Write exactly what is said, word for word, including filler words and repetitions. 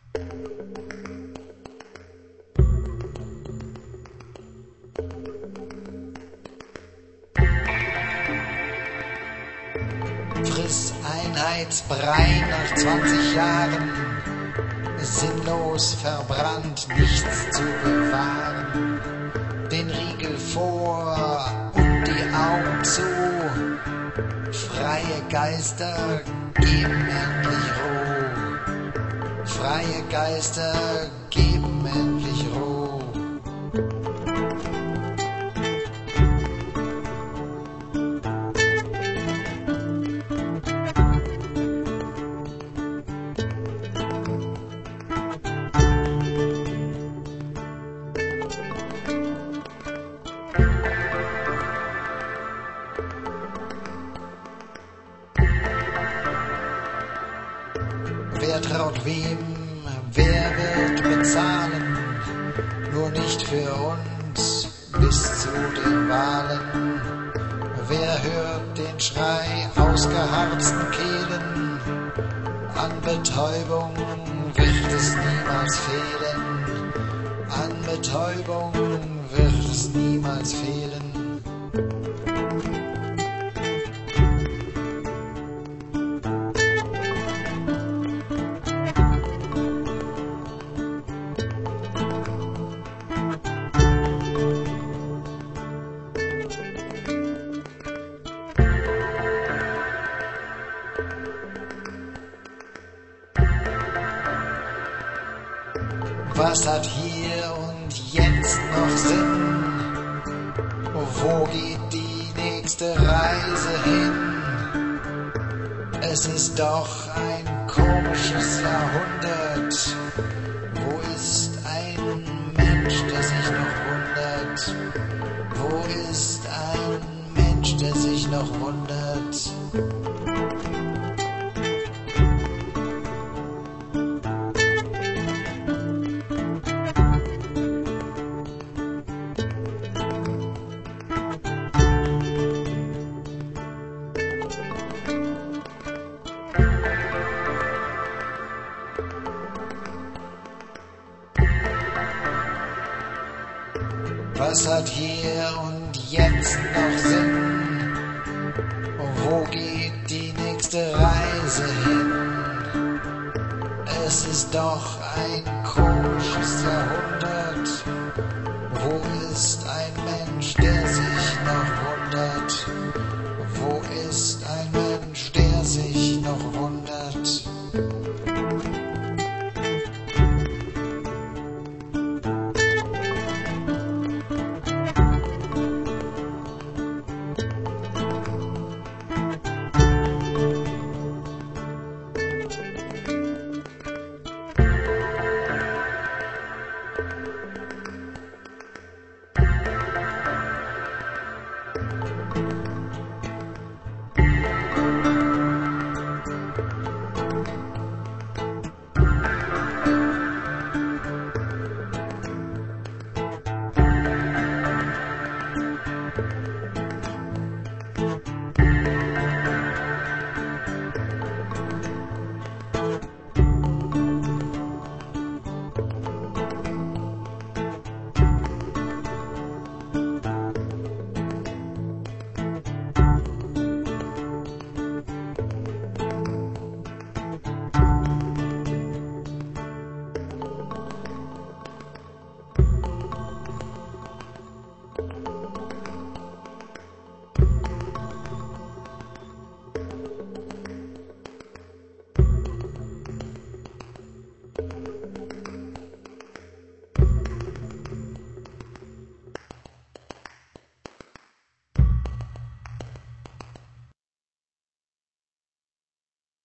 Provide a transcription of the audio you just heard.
Friss Einheitsbrei nach zwanzig Jahren, sinnlos verbrannt, nichts zu bewahren. Den Riegel vor und die Augen zu, freie Geister geben endlich Ruhe. Freie Geister geben endlich Ruhe. Wer traut wem, wer wird bezahlen? Nur nicht für uns bis zu den Wahlen. Wer hört den Schrei ausgeharzten Kehlen? An Betäubung wird es niemals fehlen. An Betäubung wird es niemals fehlen. Was hat hier und jetzt noch Sinn? Wo geht die nächste Reise hin? Es ist doch ein komisches Jahrhundert. Wo ist ein Mensch, der sich noch wundert? Wo ist ein Mensch, der sich noch wundert? Was hat hier und jetzt noch Sinn? Wo geht die nächste Reise hin? Es ist doch ein komisches Jahrhundert. Wo ist ein Mensch, der sich noch wundert? Wo ist ein Mensch, der sich noch wundert?